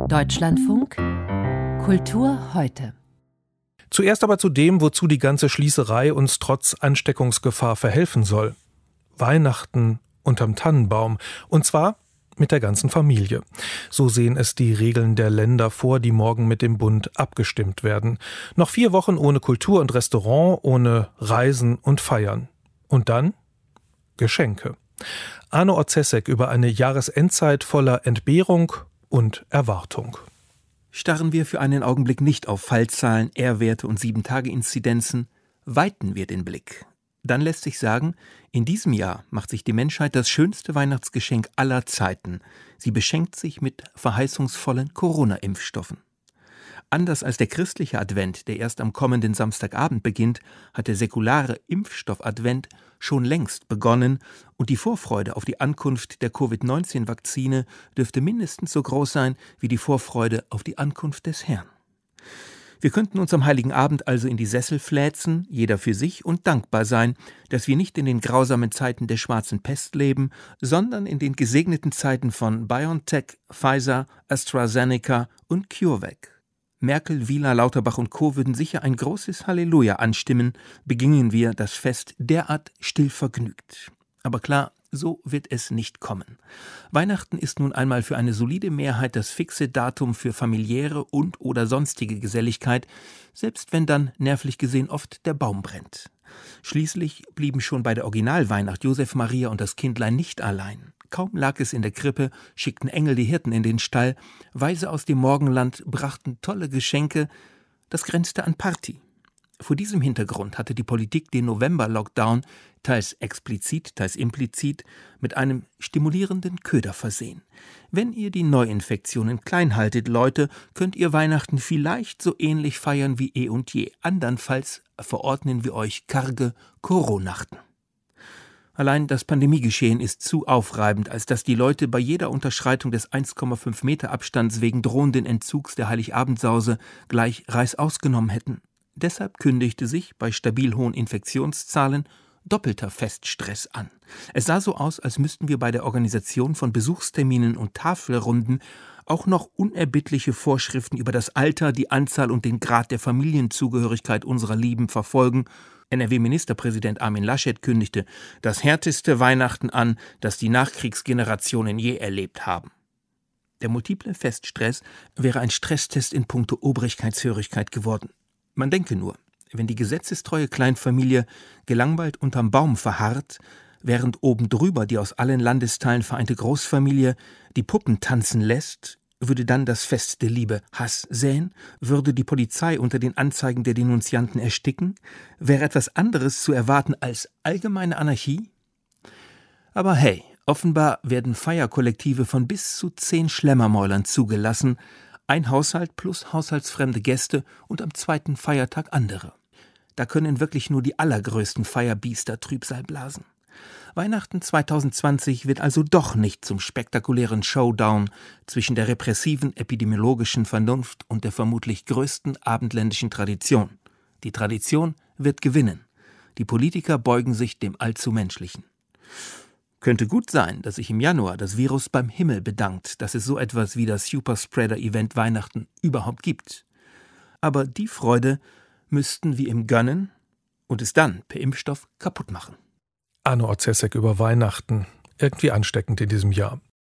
Deutschlandfunk Kultur heute. Zuerst aber zu dem, wozu die ganze Schließerei uns trotz Ansteckungsgefahr verhelfen soll. Weihnachten unterm Tannenbaum. Und zwar mit der ganzen Familie. So sehen es die Regeln der Länder vor, die morgen mit dem Bund abgestimmt werden. Noch 4 Wochen ohne Kultur und Restaurant, ohne Reisen und Feiern. Und dann Geschenke. Arno Orzesek über eine Jahresendzeit voller Entbehrung und Erwartung. Starren wir für einen Augenblick nicht auf Fallzahlen, R-Werte und 7-Tage-Inzidenzen, weiten wir den Blick. Dann lässt sich sagen, in diesem Jahr macht sich die Menschheit das schönste Weihnachtsgeschenk aller Zeiten. Sie beschenkt sich mit verheißungsvollen Corona-Impfstoffen. Anders als der christliche Advent, der erst am kommenden Samstagabend beginnt, hat der säkulare Impfstoff-Advent schon längst begonnen und die Vorfreude auf die Ankunft der Covid-19-Vakzine dürfte mindestens so groß sein wie die Vorfreude auf die Ankunft des Herrn. Wir könnten uns am Heiligen Abend also in die Sessel fläzen, jeder für sich, und dankbar sein, dass wir nicht in den grausamen Zeiten der schwarzen Pest leben, sondern in den gesegneten Zeiten von BioNTech, Pfizer, AstraZeneca und CureVac. Merkel, Wieler, Lauterbach und Co. würden sicher ein großes Halleluja anstimmen, begingen wir das Fest derart stillvergnügt. Aber klar, so wird es nicht kommen. Weihnachten ist nun einmal für eine solide Mehrheit das fixe Datum für familiäre und/oder sonstige Geselligkeit, selbst wenn dann, nervlich gesehen, oft der Baum brennt. Schließlich blieben schon bei der Originalweihnacht Josef, Maria und das Kindlein nicht allein. Kaum lag es in der Krippe, schickten Engel die Hirten in den Stall, Weise aus dem Morgenland brachten tolle Geschenke, das grenzte an Party. Vor diesem Hintergrund hatte die Politik den November-Lockdown, teils explizit, teils implizit, mit einem stimulierenden Köder versehen. Wenn ihr die Neuinfektionen klein haltet, Leute, könnt ihr Weihnachten vielleicht so ähnlich feiern wie eh und je. Andernfalls verordnen wir euch karge Koronachten. Allein das Pandemiegeschehen ist zu aufreibend, als dass die Leute bei jeder Unterschreitung des 1,5 Meter Abstands wegen drohenden Entzugs der Heiligabendsause gleich Reißaus genommen hätten. Deshalb kündigte sich bei stabil hohen Infektionszahlen doppelter Feststress an. Es sah so aus, als müssten wir bei der Organisation von Besuchsterminen und Tafelrunden auch noch unerbittliche Vorschriften über das Alter, die Anzahl und den Grad der Familienzugehörigkeit unserer Lieben verfolgen. NRW-Ministerpräsident Armin Laschet kündigte das härteste Weihnachten an, das die Nachkriegsgenerationen je erlebt haben. Der multiple Feststress wäre ein Stresstest in puncto Obrigkeitshörigkeit geworden. Man denke nur, wenn die gesetzestreue Kleinfamilie gelangweilt unterm Baum verharrt, während oben drüber die aus allen Landesteilen vereinte Großfamilie die Puppen tanzen lässt, würde dann das Fest der Liebe Hass säen? Würde die Polizei unter den Anzeigen der Denunzianten ersticken? Wäre etwas anderes zu erwarten als allgemeine Anarchie? Aber hey, offenbar werden Feierkollektive von bis zu 10 Schlemmermäulern zugelassen, ein Haushalt plus haushaltsfremde Gäste und am zweiten Feiertag andere. Da können wirklich nur die allergrößten Feierbiester Trübsal blasen. Weihnachten 2020 wird also doch nicht zum spektakulären Showdown zwischen der repressiven epidemiologischen Vernunft und der vermutlich größten abendländischen Tradition. Die Tradition wird gewinnen. Die Politiker beugen sich dem allzu Menschlichen. Könnte gut sein, dass sich im Januar das Virus beim Himmel bedankt, dass es so etwas wie das Superspreader-Event Weihnachten überhaupt gibt. Aber die Freude müssten wir ihm gönnen und es dann per Impfstoff kaputt machen. Arno Orzesek über Weihnachten. Irgendwie ansteckend in diesem Jahr.